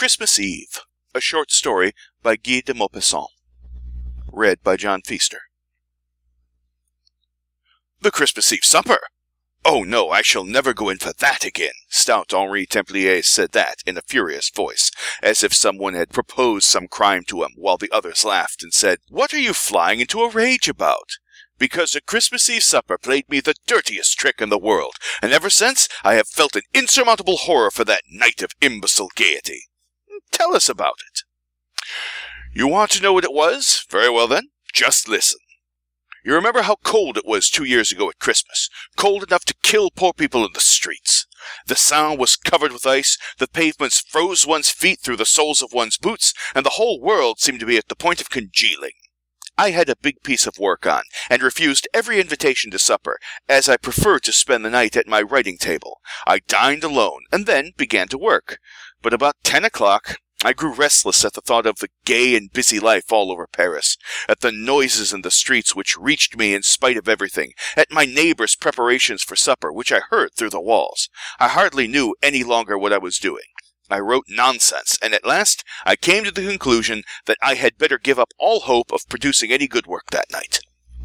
Christmas Eve, a short story by Guy de Maupassant. Read by John Feaster. The Christmas Eve supper! Oh no, I shall never go in for that again. Stout Henri Templier said that in a furious voice, as if someone had proposed some crime to him, while the others laughed and said, "What are you flying into a rage about?" "Because the Christmas Eve supper played me the dirtiest trick in the world, and ever since I have felt an insurmountable horror for that night of imbecile gaiety." "Tell us about it." "You want to know what it was? Very well then, just listen. You remember how cold it was 2 years ago at Christmas, cold enough to kill poor people in the streets. The Seine was covered with ice, the pavements froze one's feet through the soles of one's boots, and the whole world seemed to be at the point of congealing. I had a big piece of work on, and refused every invitation to supper, as I preferred to spend the night at my writing table. I dined alone, and then began to work. But about 10 o'clock, I grew restless at the thought of the gay and busy life all over Paris, at the noises in the streets which reached me in spite of everything, at my neighbors' preparations for supper, which I heard through the walls. I hardly knew any longer what I was doing. I wrote nonsense, and at last I came to the conclusion that I had better give up all hope of producing any good work that night.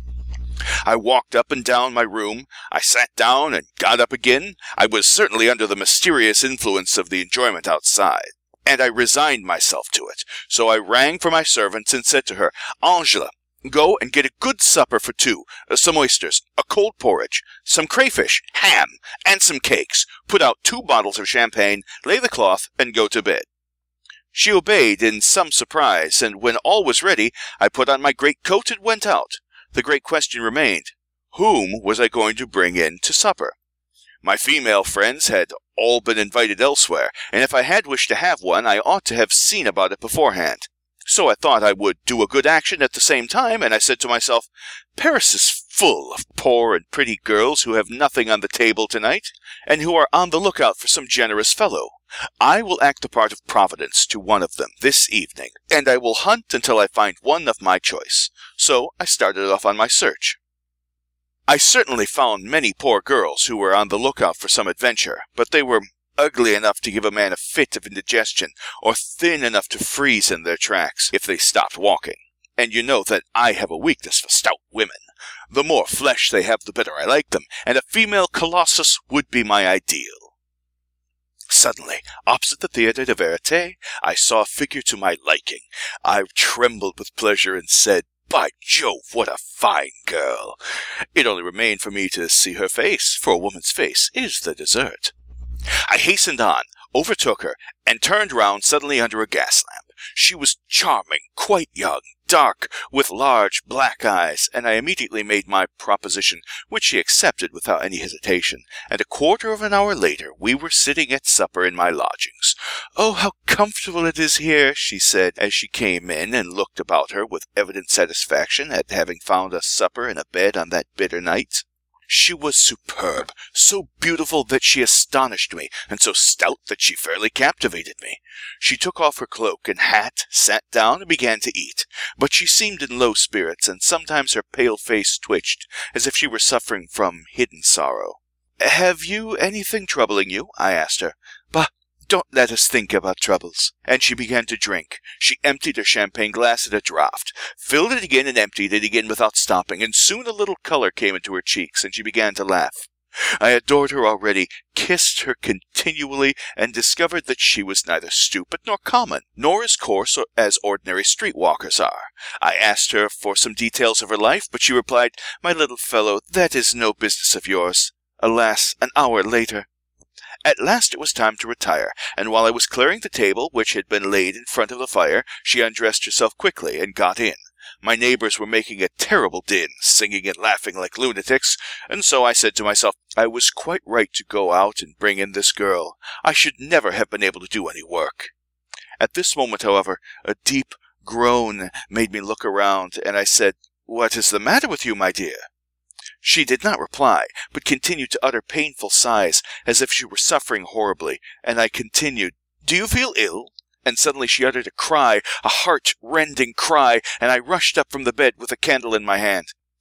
I walked up and down my room. I sat down and got up again. I was certainly under the mysterious influence of the enjoyment outside, and I resigned myself to it. So I rang for my servants and said to her, "Angela, go and get a good supper for two, some oysters, a cold porridge, some crayfish, ham, and some cakes. Put out 2 bottles of champagne, lay the cloth, and go to bed." She obeyed in some surprise, and when all was ready, I put on my great coat and went out. The great question remained, whom was I going to bring in to supper? My female friends had all been invited elsewhere, and if I had wished to have one, I ought to have seen about it beforehand. So I thought I would do a good action at the same time, and I said to myself, Paris is full of poor and pretty girls who have nothing on the table tonight, and who are on the lookout for some generous fellow. I will act the part of Providence to one of them this evening, and I will hunt until I find one of my choice. So I started off on my search. I certainly found many poor girls who were on the lookout for some adventure, but they were ugly enough to give a man a fit of indigestion, or thin enough to freeze in their tracks if they stopped walking. And you know that I have a weakness for stout women. The more flesh they have, the better I like them, and a female colossus would be my ideal. Suddenly, opposite the Theatre de Verite, I saw a figure to my liking. I trembled with pleasure and said, "By Jove, what a fine girl!" It only remained for me to see her face, for a woman's face is the dessert. I hastened on, overtook her, and turned round suddenly under a gas lamp. She was charming, quite young, dark, with large black eyes, and I immediately made my proposition, which she accepted without any hesitation, and a quarter of an hour later we were sitting at supper in my lodgings. "Oh, how comfortable it is here," she said, as she came in and looked about her with evident satisfaction at having found a supper and a bed on that bitter night. She was superb, so beautiful that she astonished me, and so stout that she fairly captivated me. She took off her cloak and hat, sat down, and began to eat, but she seemed in low spirits, and sometimes her pale face twitched, as if she were suffering from hidden sorrow. "Have you anything troubling you?" I asked her. "Bah! Don't let us think about troubles." And she began to drink. She emptied her champagne glass at a draught, filled it again and emptied it again without stopping, and soon a little color came into her cheeks, and she began to laugh. I adored her already, kissed her continually, and discovered that she was neither stupid nor common, nor as coarse as ordinary street walkers are. I asked her for some details of her life, but she replied, "My little fellow, that is no business of yours." Alas, an hour later. At last it was time to retire, and while I was clearing the table, which had been laid in front of the fire, she undressed herself quickly and got in. My neighbors were making a terrible din, singing and laughing like lunatics, and so I said to myself, I was quite right to go out and bring in this girl. I should never have been able to do any work. At this moment, however, a deep groan made me look around, and I said, "What is the matter with you, my dear?" She did not reply, but continued to utter painful sighs, as if she were suffering horribly, and I continued, "Do you feel ill?" And suddenly she uttered a cry, a heart-rending cry, and I rushed up from the bed with a candle in my hand.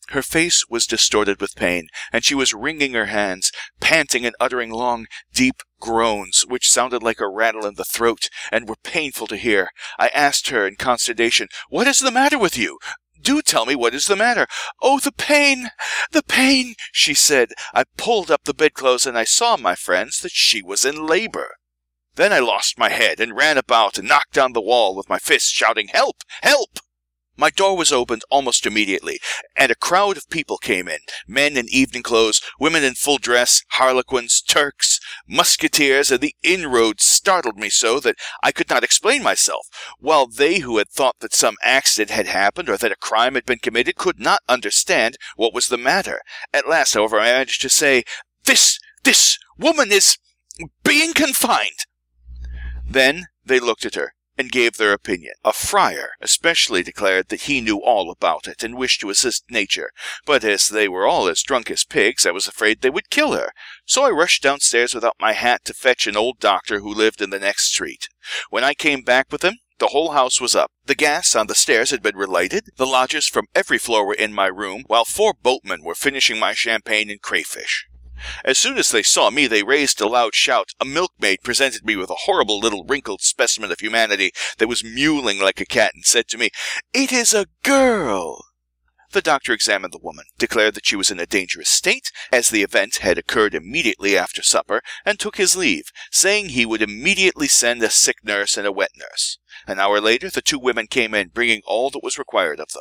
Her face was distorted with pain, and she was wringing her hands, panting and uttering long, deep groans, which sounded like a rattle in the throat, and were painful to hear. I asked her in consternation, "What is the matter with you? Do tell me what is the matter." "Oh, the pain, she said. I pulled up the bedclothes, and I saw, my friends, that she was in labor. Then I lost my head, and ran about, and knocked down the wall with my fist, shouting, 'Help! Help!' My door was opened almost immediately, and a crowd of people came in, men in evening clothes, women in full dress, harlequins, Turks, musketeers, and the inroads startled me so that I could not explain myself, while they who had thought that some accident had happened or that a crime had been committed could not understand what was the matter. At last, however, I managed to say, This woman is being confined." Then they looked at her and gave their opinion. A friar especially declared that he knew all about it, and wished to assist nature, but as they were all as drunk as pigs, I was afraid they would kill her. So I rushed downstairs without my hat to fetch an old doctor who lived in the next street. When I came back with him, the whole house was up. The gas on the stairs had been relighted, the lodgers from every floor were in my room, while 4 boatmen were finishing my champagne and crayfish. As soon as they saw me, they raised a loud shout. A milkmaid presented me with a horrible little wrinkled specimen of humanity that was mewling like a cat, and said to me, "It is a girl." The doctor examined the woman, declared that she was in a dangerous state, as the event had occurred immediately after supper, and took his leave, saying he would immediately send a sick nurse and a wet nurse. An hour later, the 2 women came in, bringing all that was required of them.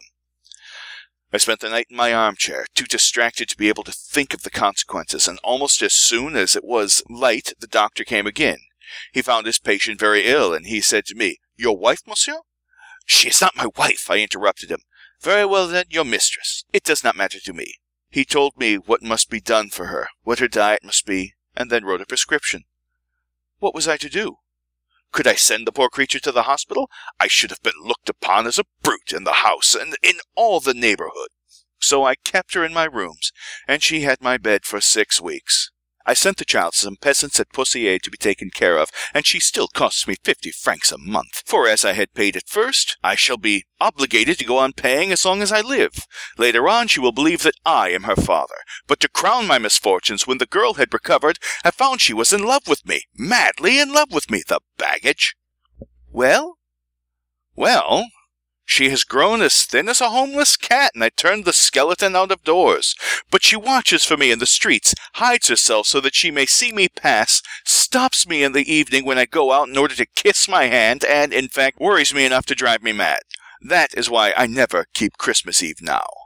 I spent the night in my armchair, too distracted to be able to think of the consequences, and almost as soon as it was light, the doctor came again. He found his patient very ill, and he said to me, "Your wife, monsieur?" "She is not my wife," I interrupted him. "Very well, then, your mistress. It does not matter to me." He told me what must be done for her, what her diet must be, and then wrote a prescription. What was I to do? Could I send the poor creature to the hospital? I should have been looked upon as a brute in the house and in all the neighborhood. So I kept her in my rooms, and she had my bed for 6 weeks. I sent the child to some peasants at Poussier to be taken care of, and she still costs me 50 francs a month. For as I had paid at first, I shall be obligated to go on paying as long as I live. Later on, she will believe that I am her father. But to crown my misfortunes, when the girl had recovered, I found she was in love with me, madly in love with me, the baggage. Well? Well, she has grown as thin as a homeless cat, and I turned the skeleton out of doors. But she watches for me in the streets, hides herself so that she may see me pass, stops me in the evening when I go out in order to kiss my hand, and, in fact, worries me enough to drive me mad. That is why I never keep Christmas Eve now.